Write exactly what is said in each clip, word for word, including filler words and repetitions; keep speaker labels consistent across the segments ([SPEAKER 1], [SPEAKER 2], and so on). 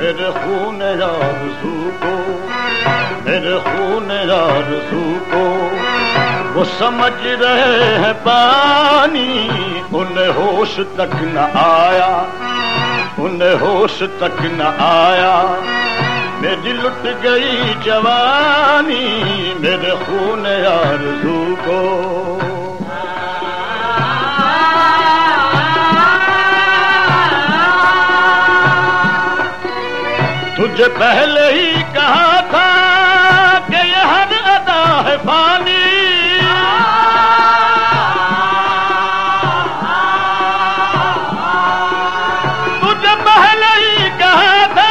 [SPEAKER 1] میرے خون آرزو کو، میرے خون آرزو کو وہ سمجھ رہے ہیں پانی، انہیں ہوش تک نہ آیا، انہیں ہوش تک نہ آیا، میری لٹ گئی جوانی میرے خون آرزو کو۔ تجھے پہلے ہی کہا تھا کہ یہ ہر ادا ہے فانی، تجھے پہلے ہی کہا تھا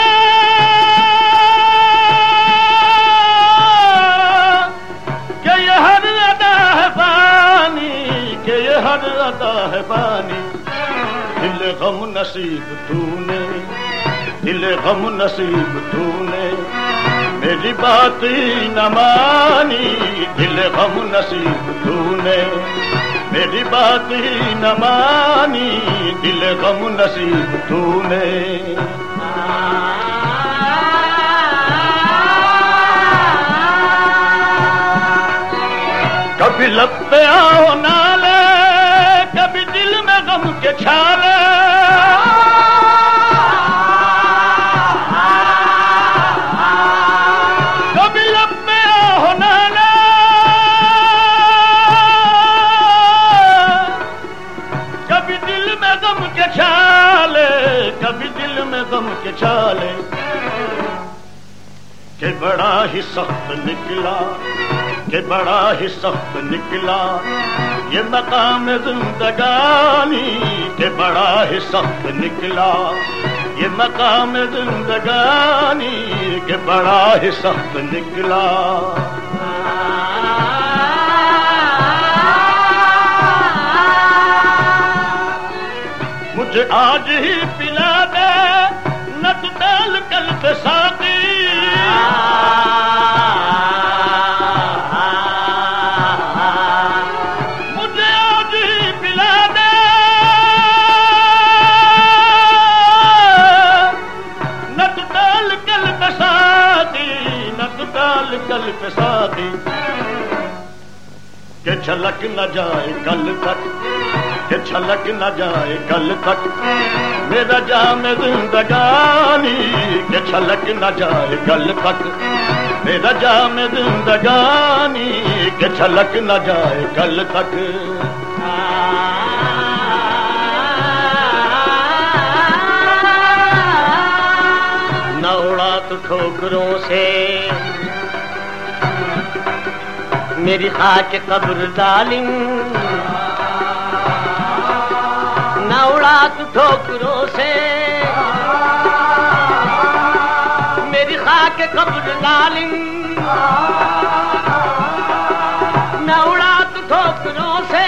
[SPEAKER 1] کہ یہ ہر ادا ہے فانی، کہ یہ ہر ادا ہے فانی۔ دل غم نصیب تو نے، دل غم نصیب تو نے میری بات ہی نہ مانی، دل غم نصیب تو نے میری بات ہی نہ مانی، دل غم نصیب تو نے۔ کبھی لب پہ آؤ نالے، کبھی دل میں غم کے چھالے، کبھی دل میں غم کے چھالے، کہ بڑا ہی سخت نکلا، کہ بڑا ہی سخت نکلا یہ مقام زندگانی، کہ بڑا ہی سخت نکلا یہ مقام زندگانی، کہ بڑا ہی سخت نکلا۔ مجھے آج ہی پلا دے نت ڈال کل پہ ساقی، مجھے آج ہی پلا دے نت ڈال کل پہ ساقی، نت ڈال کل پہ ساقی، کہ چھلک نہ جائے کل تک، کہ چھلک نہ جائے کل تک میرا جام زندگانی، کہ چھلک نہ جائے کل تک میرا جام زندگانی، کہ چھلک نہ جائے کل تک۔ نہ اڑا تو ٹھوکروں سے میری خاک قبر ظالم، نہ اڑا تو ٹھوکروں سے میری خاک قبر ظالم، نہ اڑا تو ٹھوکروں سے،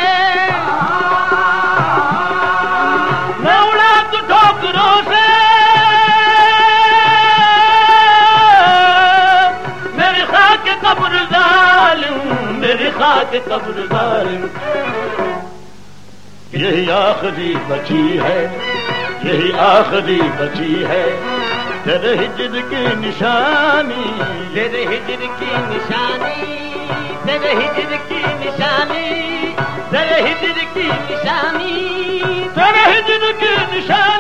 [SPEAKER 1] نہ اڑا تو ٹھوکروں سے میری خاک قبر ظالم، میری خاک قبر ظالم۔ یہی آخری بچی ہے، یہی آخری بچی ہے تیرے ہجر کی نشانی، تیرے ہجر کی نشانی، تیرے ہجر کی نشانی، تیرے ہجر کی نشانی، تیرے ہجر کی نشانی۔